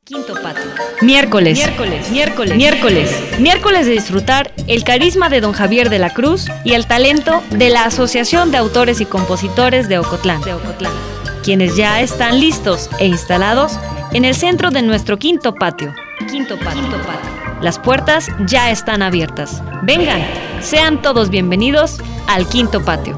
Quinto Patio. Miércoles de disfrutar el carisma de don Javier de la Cruz y el talento de la Asociación de Autores y Compositores de Ocotlán, quienes ya están listos e instalados en el centro de nuestro Quinto Patio. Las puertas ya están abiertas. Vengan, sean todos bienvenidos al Quinto Patio.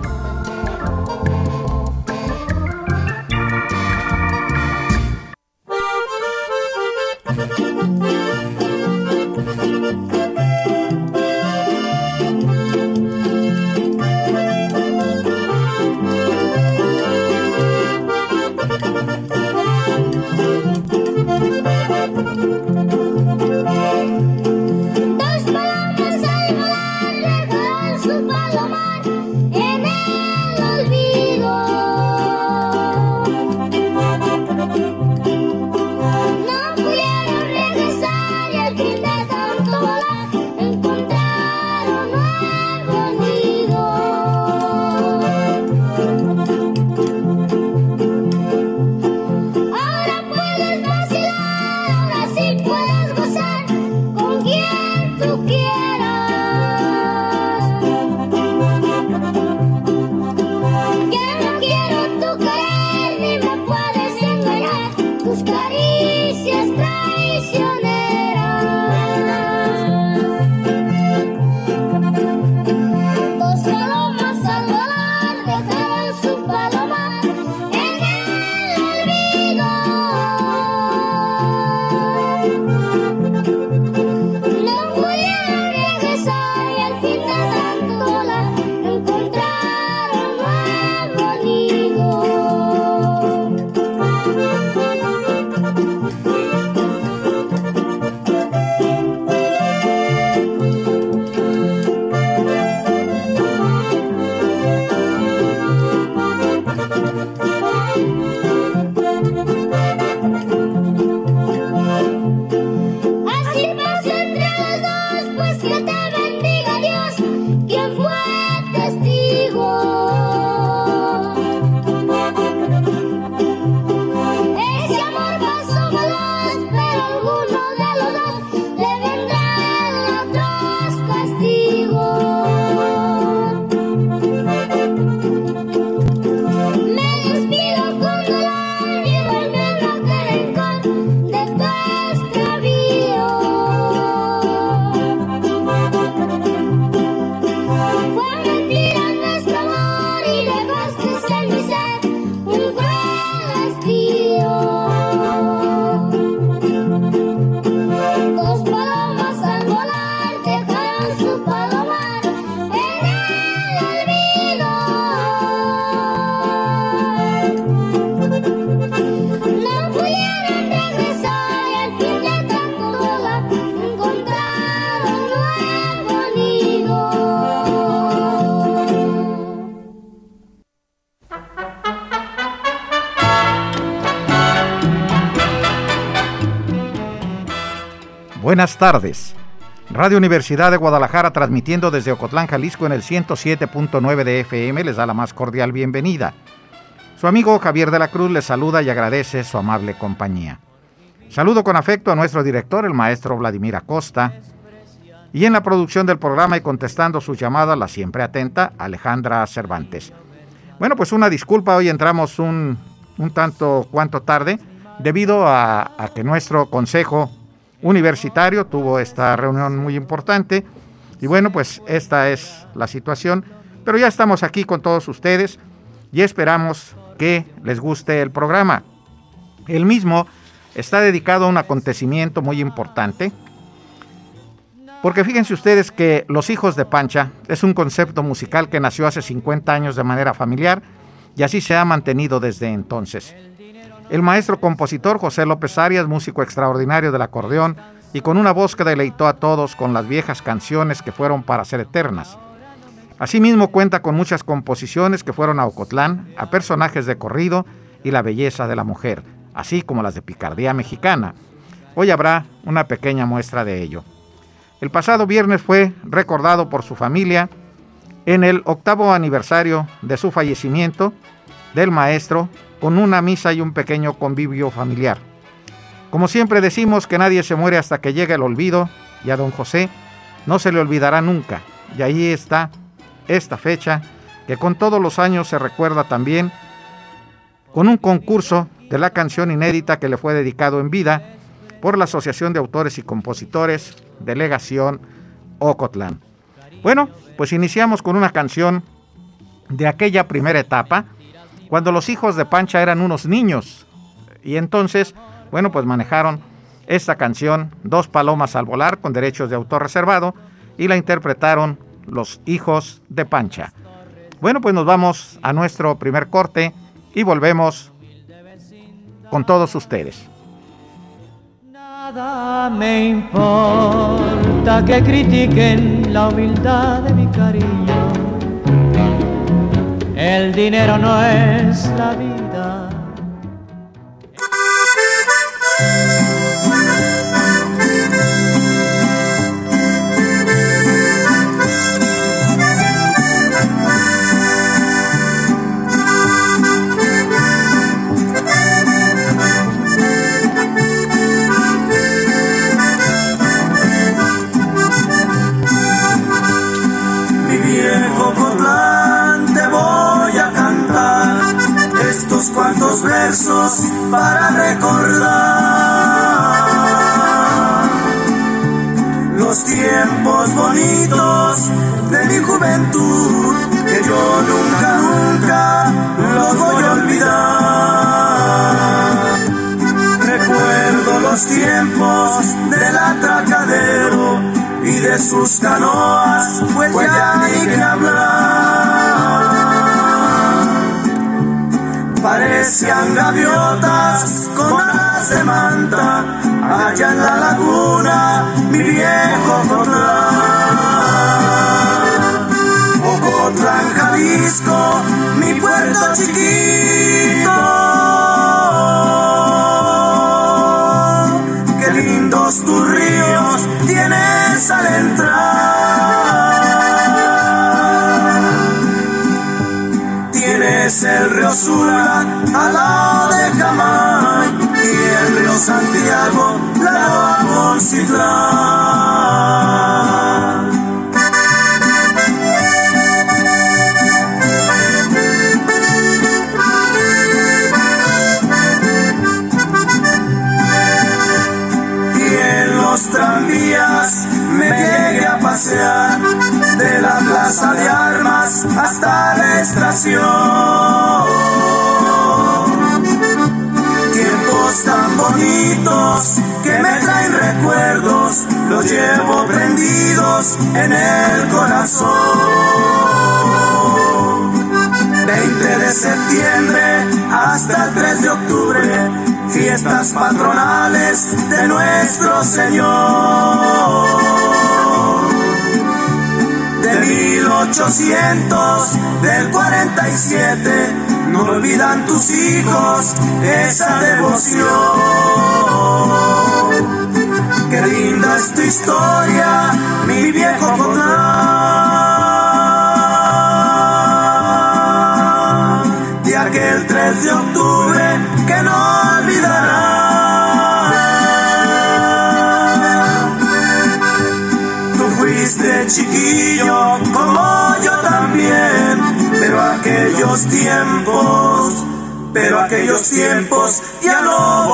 Buenas tardes. Radio Universidad de Guadalajara, transmitiendo desde Ocotlán, Jalisco, en el 107.9 de FM, les da la más cordial bienvenida. Su amigo Javier de la Cruz les saluda y agradece su amable compañía. Saludo con afecto a nuestro director, el maestro Vladimir Acosta, y en la producción del programa y contestando sus llamadas, la siempre atenta Alejandra Cervantes. Bueno, pues una disculpa, hoy entramos un tanto cuanto tarde, debido a que nuestro consejo universitario tuvo esta reunión muy importante y bueno, pues esta es la situación, pero ya estamos aquí con todos ustedes y esperamos que les guste el programa. El mismo está dedicado a un acontecimiento muy importante, porque fíjense ustedes que Los Hijos de Pancha es un concepto musical que nació hace 50 años de manera familiar y así se ha mantenido desde entonces. El maestro compositor José López Arias, músico extraordinario del acordeón y con una voz que deleitó a todos con las viejas canciones que fueron para ser eternas. Asimismo cuenta con muchas composiciones que fueron a Ocotlán, a personajes de corrido y la belleza de la mujer, así como las de picardía mexicana. Hoy habrá una pequeña muestra de ello. El pasado viernes fue recordado por su familia en el 8º aniversario de su fallecimiento del maestro, con una misa y un pequeño convivio familiar. Como siempre decimos que nadie se muere hasta que llegue el olvido, y a don José no se le olvidará nunca. Y ahí está esta fecha que con todos los años se recuerda también con un concurso de la canción inédita que le fue dedicado en vida por la Asociación de Autores y Compositores, Delegación Ocotlán. Bueno, pues iniciamos con una canción de aquella primera etapa, cuando los hijos de Pancha eran unos niños, y entonces, bueno, pues manejaron esta canción, Dos palomas al volar, con derechos de autor reservado, y la interpretaron los hijos de Pancha. Bueno, pues nos vamos a nuestro primer corte y volvemos con todos ustedes. Nada me importa que critiquen la humildad de mi cariño. El dinero no es la vida. Cuantos versos para recordar los tiempos bonitos de mi juventud, que yo nunca los voy a olvidar. Recuerdo los tiempos del atracadero y de sus canoas, pues ya ni que hablar. Parecían gaviotas con alas de manta, allá en la laguna, mi viejo Ocotlán. Ocotlán, Jalisco, mi puerto chiquito. Qué lindos tus ríos tienes al entrar. Tienes el río Sula al lado de Jamay y el río Santiago lado a Poncitlán. Y en los tranvías me llegué a pasear de la plaza de armas hasta la estación. Tiempos tan bonitos que me traen recuerdos, los llevo prendidos en el corazón. 20 de septiembre hasta el 3 de octubre, fiestas patronales de nuestro Señor. De 1800, del 47, no olvidan tus hijos esa devoción. Qué linda es tu historia, mi viejo Ocotlán, de aquel 3 de octubre que no olvidarás. Fuiste chiquillo como yo también, pero aquellos tiempos ya no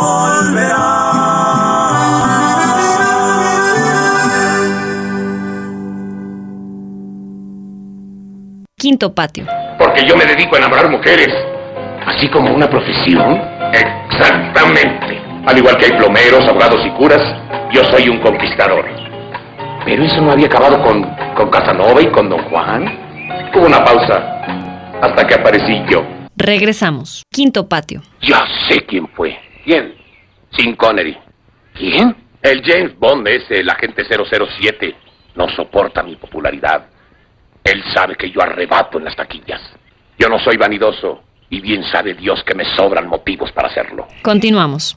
volverán. Quinto patio. Porque yo me dedico a enamorar mujeres, así como una profesión. Exactamente. Al igual que hay plomeros, abogados y curas, yo soy un conquistador. Pero eso no había acabado con Casanova y con Don Juan. Hubo una pausa hasta que aparecí yo. Regresamos. Quinto patio. Ya sé quién fue. ¿Quién? Sean Connery. ¿Quién? El James Bond ese, el agente 007. No soporta mi popularidad. Él sabe que yo arrebato en las taquillas. Yo no soy vanidoso y bien sabe Dios que me sobran motivos para hacerlo. Continuamos.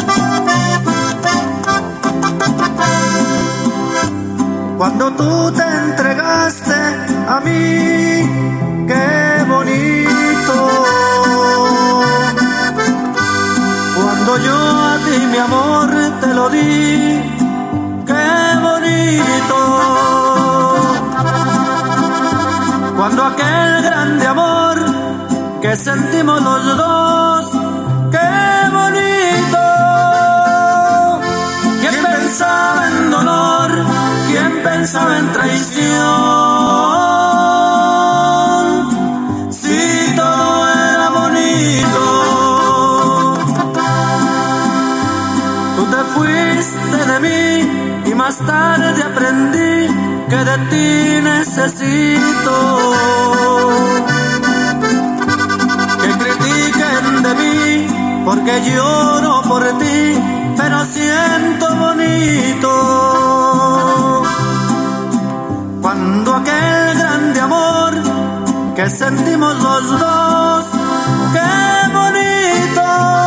Cuando tú te para mí, qué bonito. Cuando yo a ti mi amor te lo di, qué bonito. Cuando aquel grande amor que sentimos los dos, qué bonito. ¿Quién pensaba en dolor? ¿Quién pensaba en traición? Si todo era bonito. Tú te fuiste de mí y más tarde aprendí que de ti necesito. Que critiquen de mí porque lloro por ti, pero siento bonito. Cuando aquel grande amor que sentimos los dos, qué bonito.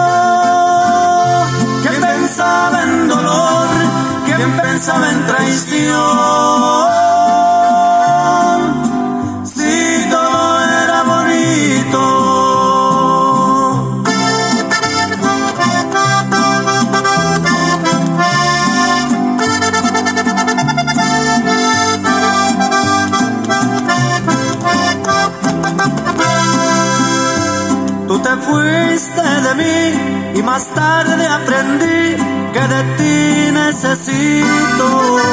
¿Quién pensaba en dolor? ¿Quién pensaba en traición? Si todo era bonito. Tú te fuiste de mí y más tarde aprendí que de ti necesito.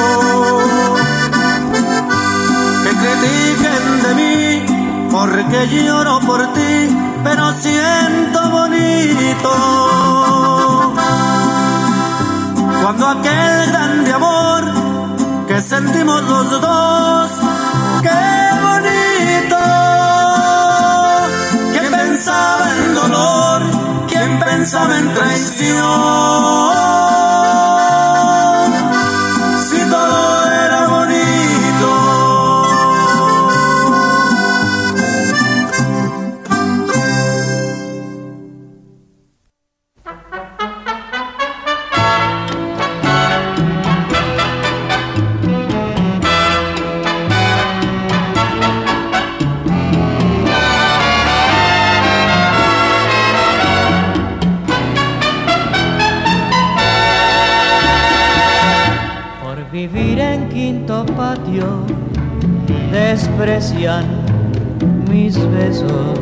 Que critiquen de mí porque lloro por ti, pero siento bonito. Cuando aquel grande amor que sentimos los dos, qué bonito. ¿Quién pensaba en dolor? ¿Quién pensaba en traición? Si todo era bonito. Vivir en quinto patio, desprecian mis besos.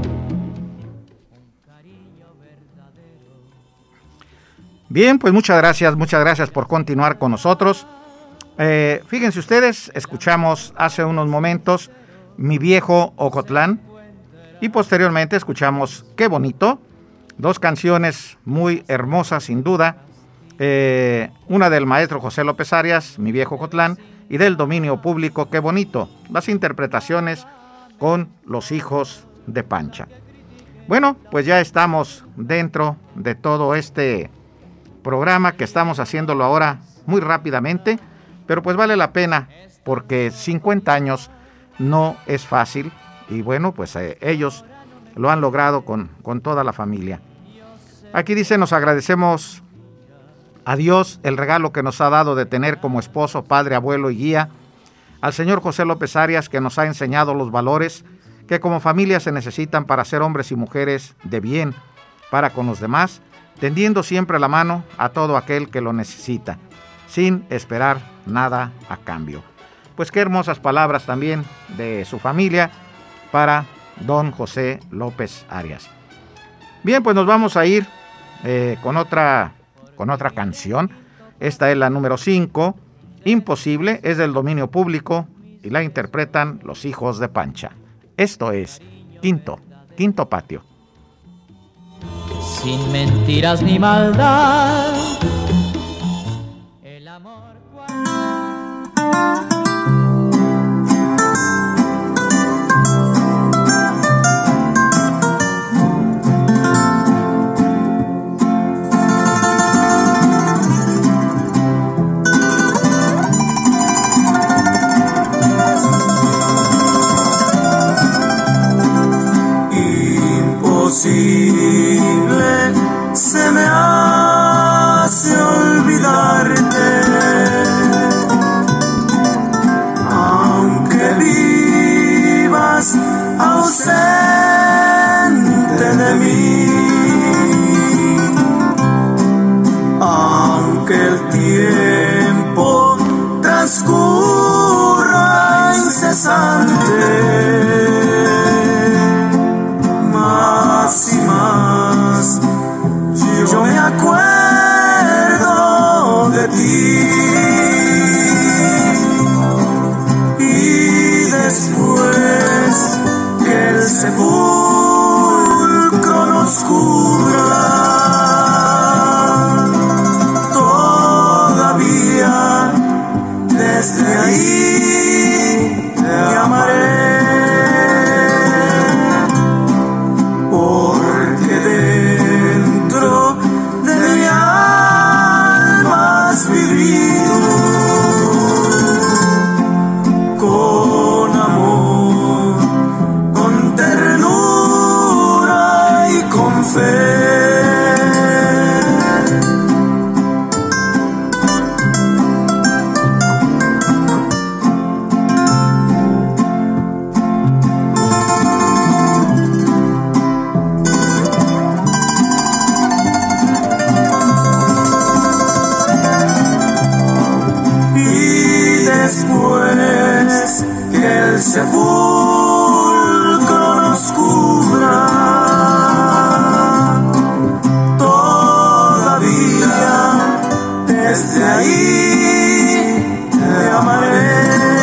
Bien, pues muchas gracias por continuar con nosotros. Fíjense ustedes, escuchamos hace unos momentos Mi Viejo Ocotlán y posteriormente escuchamos Qué Bonito, dos canciones muy hermosas sin duda. Una del maestro José López Arias, Mi Viejo Ocotlán, y del dominio público Qué Bonito, las interpretaciones con Los Hijos de Pancha. Bueno, pues ya estamos dentro de todo este programa que estamos haciéndolo ahora muy rápidamente, pero pues vale la pena porque 50 años no es fácil y bueno, pues ellos lo han logrado con toda la familia. Aquí dice, nos agradecemos a Dios el regalo que nos ha dado de tener como esposo, padre, abuelo y guía, al señor José López Arias, que nos ha enseñado los valores que como familia se necesitan para ser hombres y mujeres de bien para con los demás, tendiendo siempre la mano a todo aquel que lo necesita, sin esperar nada a cambio. Pues qué hermosas palabras también de su familia para don José López Arias. Bien, pues nos vamos a ir con otra canción. Esta es la número 5, Imposible, es del dominio público y la interpretan Los Hijos de Pancha. Esto es Quinto Patio. Sin mentiras ni maldad, el amor imposible se me hace sepulcro nos cubra. Todavía desde ahí te amaré,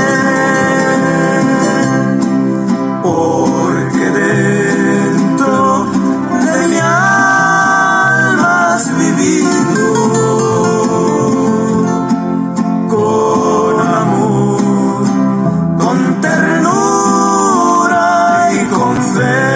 porque dentro de mi alma has vivido con amor, con ternura y con fe.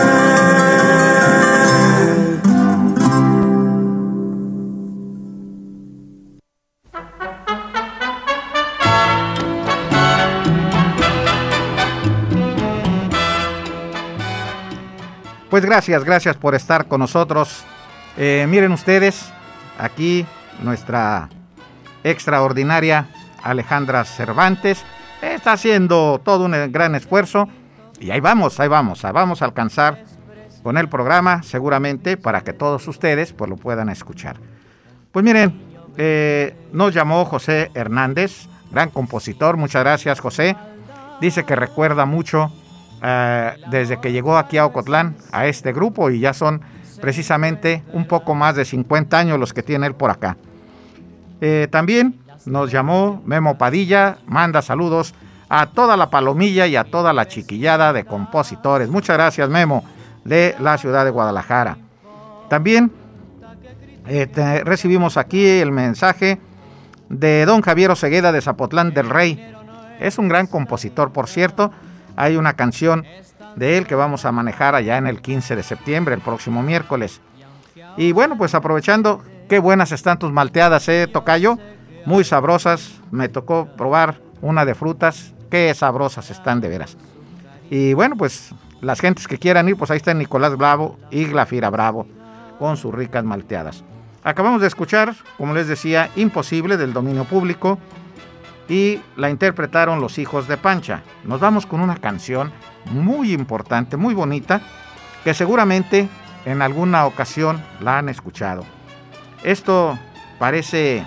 Pues gracias por estar con nosotros. Miren ustedes, aquí nuestra extraordinaria Alejandra Cervantes está haciendo todo un gran esfuerzo y ahí vamos a alcanzar con el programa seguramente para que todos ustedes pues lo puedan escuchar. Pues miren, nos llamó José Hernández, gran compositor, muchas gracias José. Dice que recuerda mucho desde que llegó aquí a Ocotlán a este grupo y ya son precisamente un poco más de 50 años los que tiene él por acá. También nos llamó Memo Padilla, manda saludos a toda la palomilla y a toda la chiquillada de compositores. Muchas gracias Memo, de la ciudad de Guadalajara. También recibimos aquí el mensaje de don Javier Osegueda de Zapotlán del Rey. Es un gran compositor, por cierto. Hay una canción de él que vamos a manejar allá en el 15 de septiembre, el próximo miércoles. Y bueno, pues aprovechando, qué buenas están tus malteadas, tocayo, muy sabrosas. Me tocó probar una de frutas, qué sabrosas están de veras. Y bueno, pues las gentes que quieran ir, pues ahí está Nicolás Bravo y Glafira Bravo con sus ricas malteadas. Acabamos de escuchar, como les decía, Imposible del dominio público y la interpretaron Los Hijos de Pancha. Nos vamos con una canción muy importante, muy bonita, que seguramente en alguna ocasión la han escuchado. Esto parece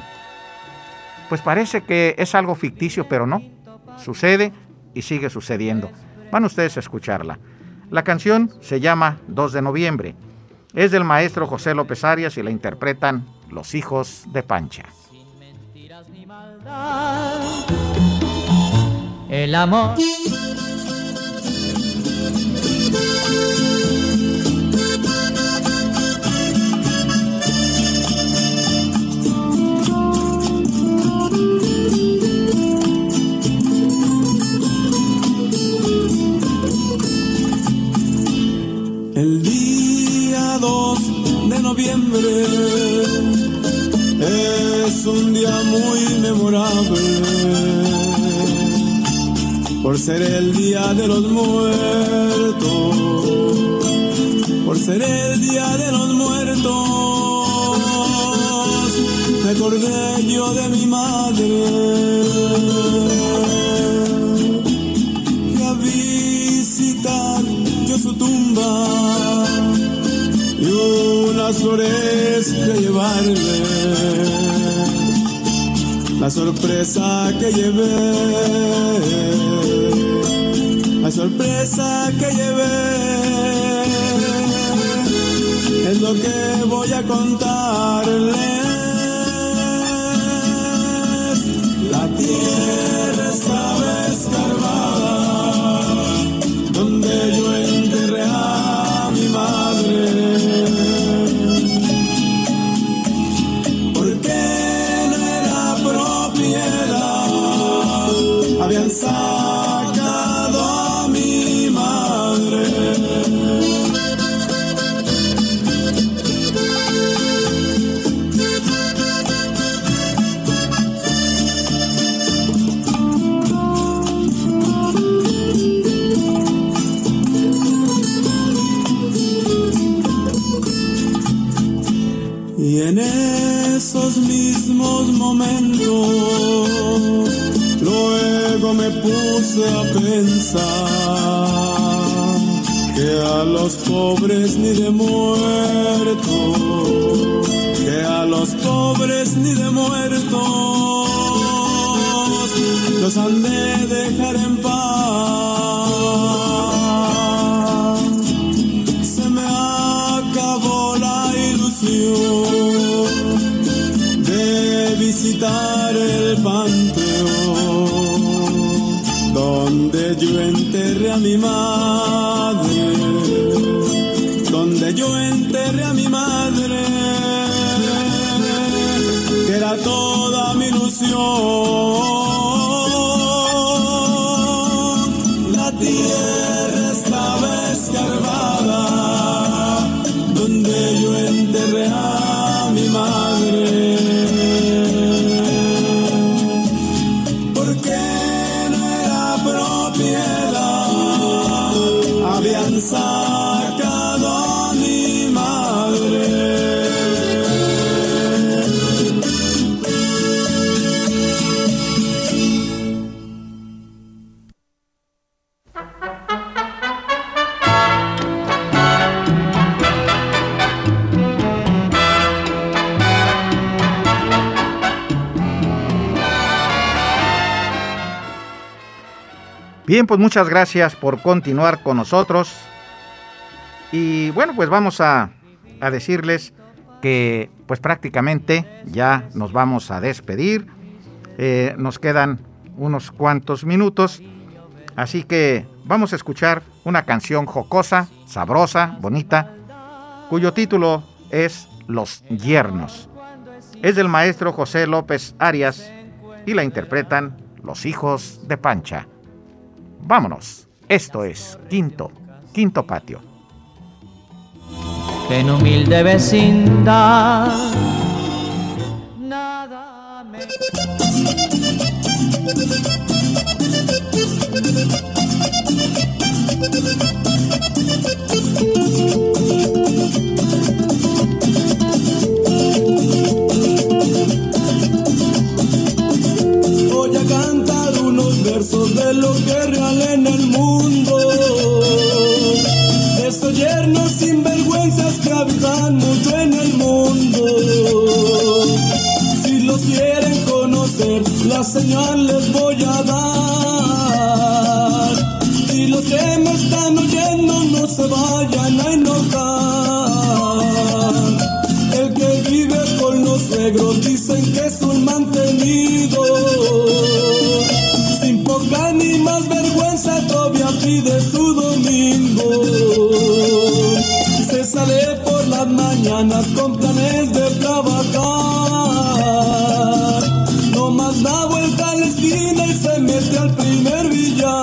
que es algo ficticio, pero no, sucede y sigue sucediendo. Van ustedes a escucharla. La canción se llama 2 de noviembre. Es del maestro José López Arias y la interpretan Los Hijos de Pancha. Sin mentiras ni maldad, el amor. El día 2 de noviembre es un día muy memorable, por ser el día de los muertos, por ser el día de los muertos. Me acordé yo de mi madre, fui a visitar yo su tumba y unas flores de llevarle. La sorpresa que llevé, la sorpresa que llevé, es lo que voy a contarles. La tierra estaba escarbada donde yo enterré a mi madre, porque no era propiedad, habían sacado a mi madre. Y en esos mismos momentos, luego me puse a pensar que a los pobres ni de muertos, que a los pobres ni de muertos los han de dejar en paz. donde yo enterré a mi madre, donde yo enterré a mi madre, que era toda mi ilusión. La tierra estaba escarbada, donde yo enterré a mi madre. Habían sacado a mi madre. Bien, pues muchas gracias por continuar con nosotros. Y bueno, pues vamos a decirles que pues prácticamente ya nos vamos a despedir. Nos quedan unos cuantos minutos. Así que vamos a escuchar una canción jocosa, sabrosa, bonita, cuyo título es Los Yernos. Es del maestro José López Arias y la interpretan Los Hijos de Pancha. Vámonos, esto es Quinto Patio. Que en humilde vecindad nada me... Voy a cantar unos versos de lo que es real en el mundo, de esos yernos sinvergüenzas que habitan mucho en el mundo. Si los quieren conocer, la señal les voy a dar. Y los que me están oyendo no se vayan a enojar. El que vive con los suegros dicen que es un mantenido, sin poca ni más vergüenza todavía pide su domingo. Se sale por las mañanas con planes de trabajar, no más da vuelta a la esquina y se mete al primer billar.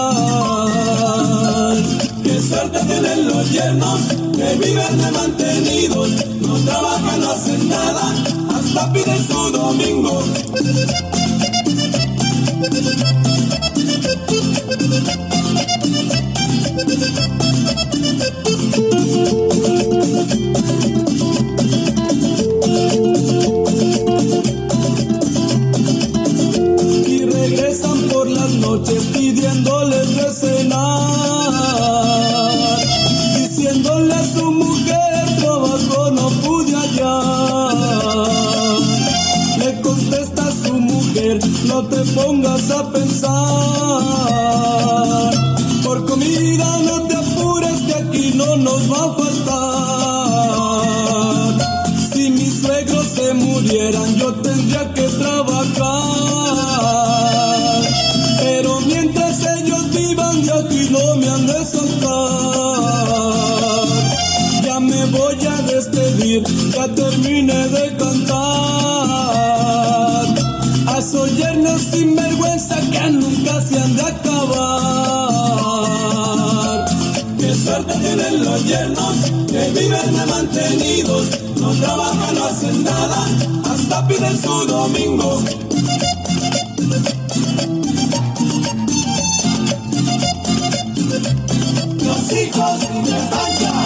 Qué suerte tienen los yernos que viven de mantenidos, no trabajan, no hacen nada, hasta piden su domingo. Y regresan por las noches pidiéndoles de cenar, diciéndole a su mujer trabajo no pude hallar. Le contesta a su mujer, no te pongas a pensar, por comida no te apures que aquí no nos va a faltar. Si mis suegros se murieran yo tendría que trabajar, pero mientras ellos vivan de aquí no me han de soltar. Ya me voy a despedir, ya terminé de cantar. A esos yernos sin vergüenza que nunca se han de acabar. Qué suerte tienen los yernos que viven de mantenidos, no trabajan, no hacen nada, hasta piden su domingo. Los hijos de Pancha.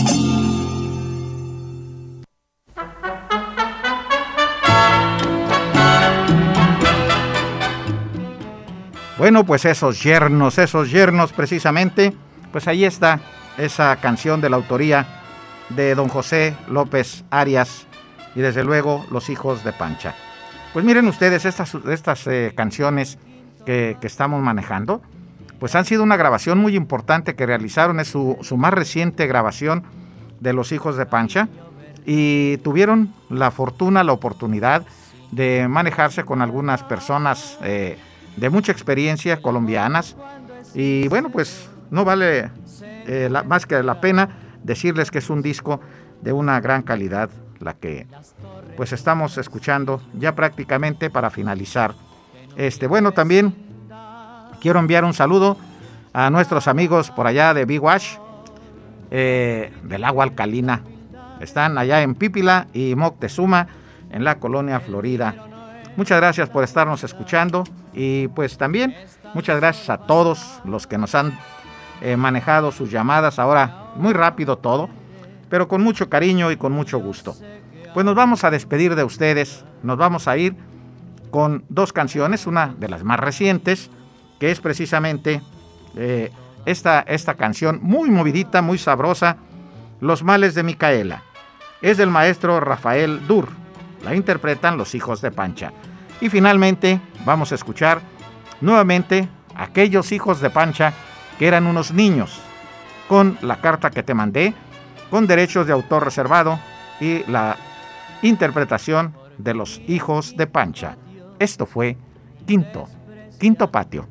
Bueno, pues esos yernos precisamente, pues ahí está esa canción de la autoría de don José López Arias y desde luego Los Hijos de Pancha. Pues miren ustedes, estas canciones que estamos manejando, pues han sido una grabación muy importante que realizaron, es su más reciente grabación de Los Hijos de Pancha, y tuvieron la fortuna, la oportunidad de manejarse con algunas personas de mucha experiencia colombianas, Y bueno, pues no vale más que la pena decirles que es un disco de una gran calidad, la que pues estamos escuchando ya prácticamente para finalizar. Bueno, también quiero enviar un saludo a nuestros amigos por allá de Big Wash, del agua alcalina. Están allá en Pípila y Moctezuma, en la colonia Florida. Muchas gracias por estarnos escuchando y pues también muchas gracias a todos los que nos han manejado sus llamadas. Ahora muy rápido todo, pero con mucho cariño y con mucho gusto. Pues nos vamos a despedir de ustedes. Nos vamos a ir con dos canciones, una de las más recientes, que es precisamente esta canción muy movidita, muy sabrosa, Los males de Micaela. Es del maestro Rafael Dur. La interpretan Los Hijos de Pancha. Y finalmente vamos a escuchar nuevamente Aquellos Hijos de Pancha que eran unos niños, con La Carta que te mandé, con derechos de autor reservado y la interpretación de Los Hijos de Pancha. Esto fue Quinto Patio.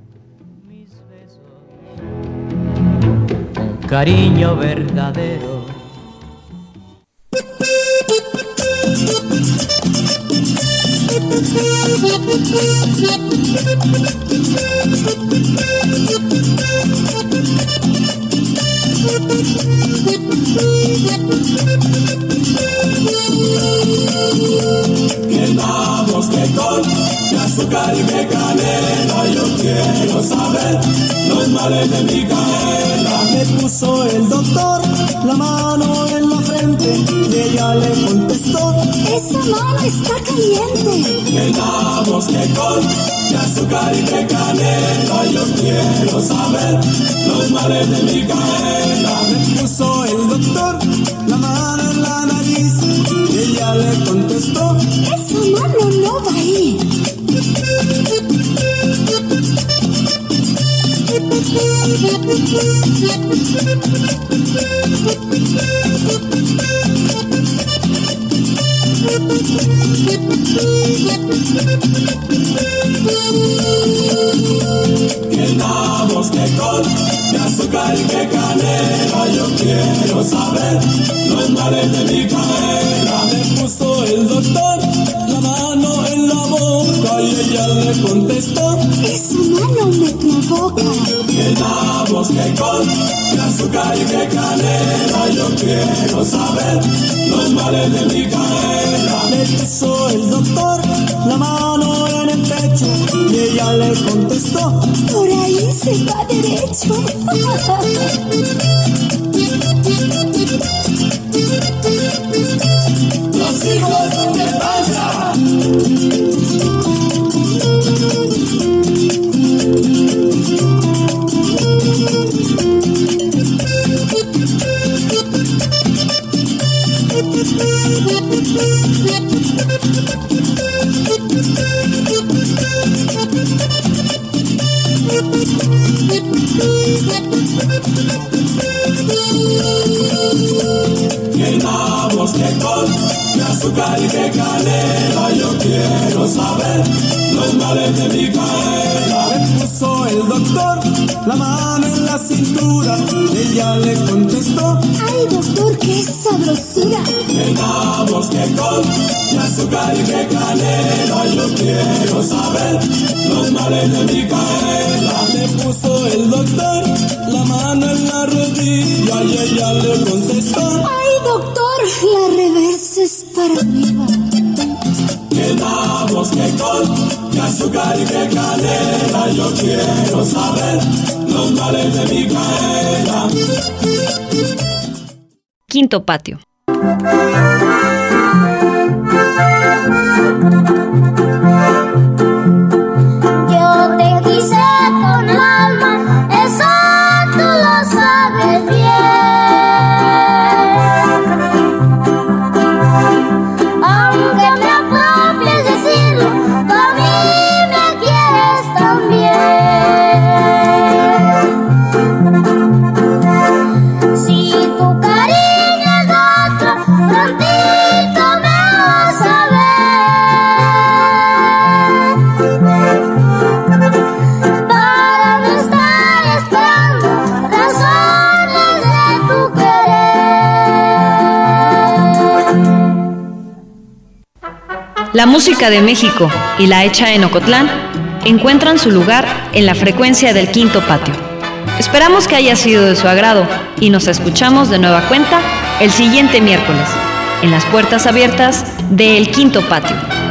Cariño verdadero. Que vamos, que con, que azúcar y que canela. Yo quiero saber los males de Micaela. Me puso el doctor la mano en la frente y ella le contestó: esa mano está caliente. Que vamos, que con, que azúcar y que canela. Yo quiero saber los males de Micaela. Me puso el doctor la mano en la nariz y ella le contestó: esa mano no va ahí. Que damos, que con, que azúcar y que canela. Yo quiero saber los males de Micaela. Me puso el doctor la mano en la boca y ella le contestó: esa mano me provoca. Que damos, que con, que azúcar y que canela. Yo quiero saber los males de Micaela. Le puso el doctor la mano en el pecho y ella le contestó: por ahí se va derecho. Los hijos de Pancha. Que damos, que con, que azúcar y que canela. Yo quiero saber los males de Micaela. Me puso el doctor la mano en la cintura y ella le contestó: ay, doctor, qué sabrosura. Que damos, que con, que azúcar y que canela. Yo quiero saber los males de Micaela. Le puso el doctor la mano en la rodilla y ella le contestó: ay, doctor, la reversa es para arriba. Que damos, que con, que azúcar y que canela. Yo quiero saber los males de Micaela. Quinto Patio. Yo te quise con el alma, eso tú lo sabes bien. Aunque me apropies decirlo, tú a mí me quieres también. Si tu cariño es otro, pronto La música de México y la hecha en Ocotlán encuentran su lugar en la frecuencia del Quinto Patio. Esperamos que haya sido de su agrado y nos escuchamos de nueva cuenta el siguiente miércoles en las puertas abiertas de El Quinto Patio.